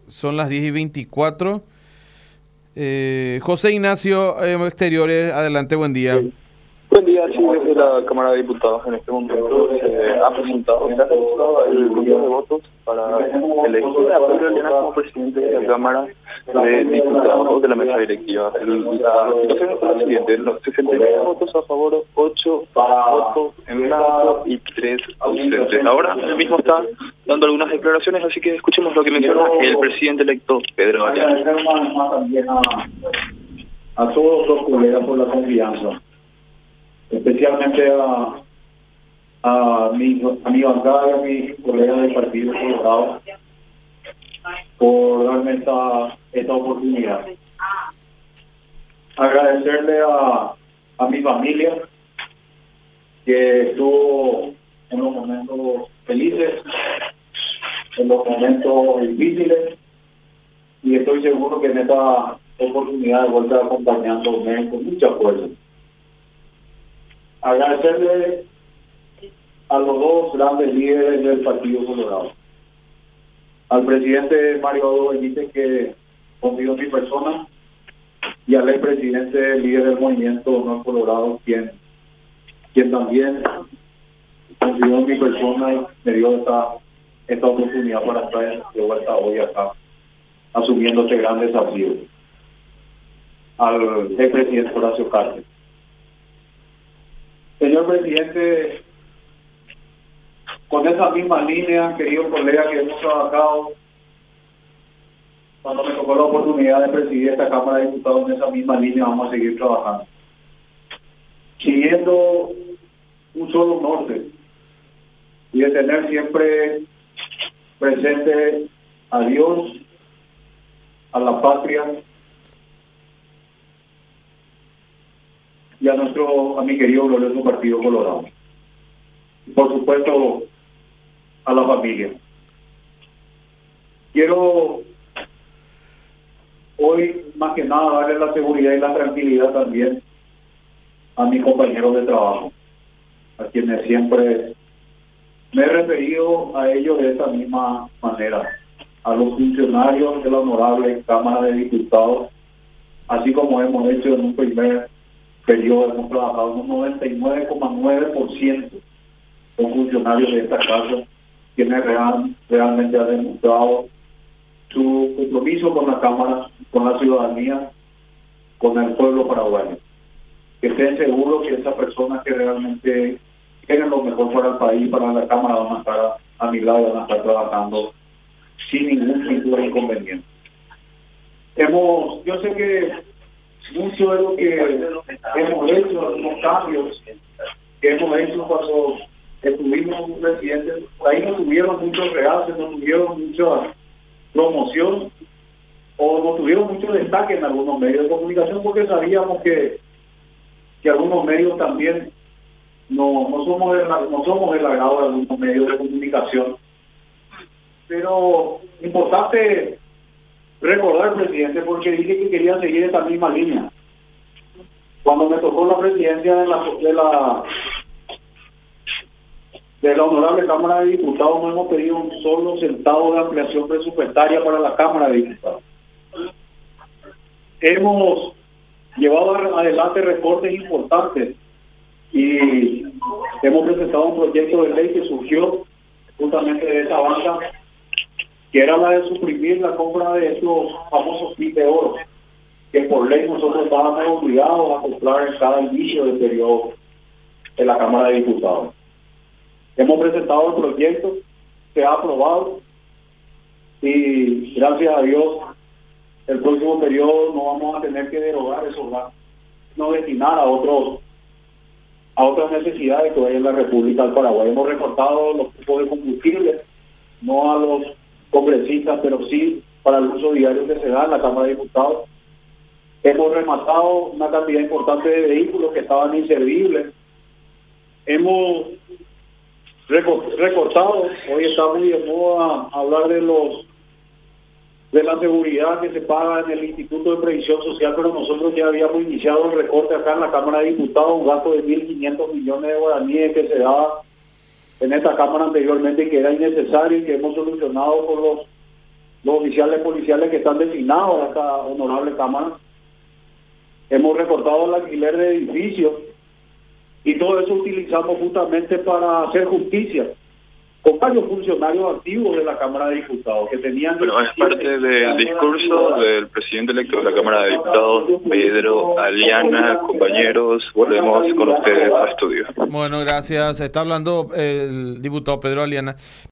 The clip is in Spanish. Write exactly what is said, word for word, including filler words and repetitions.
Son las diez y veinticuatro. Eh, José Ignacio, eh, Exteriores, adelante, buen día. Sí. Buen día, sí, desde la Cámara de Diputados en este momento se ha presentado, se ha realizado el conteo de votos para elegir a Pedro Llena como presidente de la Cámara de Diputados de la mesa directiva. El, la situación es la siguiente: los sesenta y nueve votos a favor, ocho votos en blanco y tres ausentes. Ahora él mismo está dando algunas declaraciones, así que escuchemos lo que menciona el presidente electo Pedro Llena. También a, a todos los colegas por la confianza, especialmente a, a, mi, a mi bancada y a mis colegas del Partido Colorado por darme esta, esta oportunidad. Agradecerle a, a mi familia que estuvo en los momentos felices, en los momentos difíciles, y estoy seguro que en esta oportunidad de vuelta acompañándome con mucha fuerza. Agradecerle a los dos grandes líderes del Partido Colorado, al presidente Mario Aldo Benítez, que confió en mi persona, y al expresidente líder del movimiento Honor Colorado, quien, quien también confió en mi persona y me dio esta, esta oportunidad para estar de vuelta hoy acá, asumiendo este gran desafío. Al expresidente Horacio Cartes. Señor presidente, con esa misma línea, queridos colegas, que hemos trabajado cuando me tocó la oportunidad de presidir esta Cámara de Diputados, en esa misma línea vamos a seguir trabajando, siguiendo un solo norte y de tener siempre presente a Dios, a la patria y a nuestro, a mi querido glorioso Partido Colorado. Y por supuesto, a la familia. Quiero hoy, más que nada, darle la seguridad y la tranquilidad también a mis compañeros de trabajo, a quienes siempre me he referido a ellos de esa misma manera, a los funcionarios de la honorable Cámara de Diputados, así como hemos hecho en un primer periodo, hemos trabajado en un noventa y nueve coma nueve por ciento con funcionarios de esta casa, quienes real, realmente han demostrado su compromiso con la Cámara, con la ciudadanía, con el pueblo paraguayo. Que estén seguros que esas personas que realmente quieren lo mejor para el país, para la Cámara, van a estar a, a mi lado, van a estar trabajando sin ningún tipo de inconveniente. Hemos, yo sé que mucho de lo que hemos hecho, algunos cambios que hemos hecho cuando estuvimos un presidente, ahí no tuvieron muchos realces, no tuvieron mucha promoción o no tuvieron mucho destaque en algunos medios de comunicación, porque sabíamos que que algunos medios también no, no somos el, no somos el agrado de algunos medios de comunicación. Pero importante recordar, presidente, porque dije que quería seguir esta misma línea. Cuando me tocó la presidencia de la de la de la honorable Cámara de Diputados, no hemos pedido un solo centavo de ampliación presupuestaria para la Cámara de Diputados. Hemos llevado adelante recortes importantes y hemos presentado un proyecto de ley que surgió justamente de esa banca, que era la de suprimir la compra de estos famosos kits de oro, que por ley nosotros estábamos obligados a comprar en cada inicio del periodo de la Cámara de Diputados. Hemos presentado el proyecto, se ha aprobado y gracias a Dios el próximo periodo no vamos a tener que derogar esos gastos, no destinar a otros a otras necesidades que hay en la República del Paraguay. Hemos recortado los cupos de combustible, no a los congresistas, pero sí para el uso diario que se da en la Cámara de Diputados. Hemos rematado una cantidad importante de vehículos que estaban inservibles. Hemos recortado, hoy está muy de moda hablar de los de la seguridad que se paga en el Instituto de Previsión Social, pero nosotros ya habíamos iniciado el recorte acá en la Cámara de Diputados, un gasto de mil quinientos millones de guaraníes que se daba en esta Cámara anteriormente y que era innecesario y que hemos solucionado con los los oficiales policiales que están designados a esta honorable Cámara. Hemos recortado el alquiler de edificios y todo eso utilizamos justamente para hacer justicia con varios funcionarios activos de la Cámara de Diputados que tenían... Bueno, es parte del discurso del presidente electo de la Cámara de Diputados, Pedro Aliana. Compañeros, volvemos con ustedes a estudio. Bueno, gracias. Está hablando el diputado Pedro Aliana.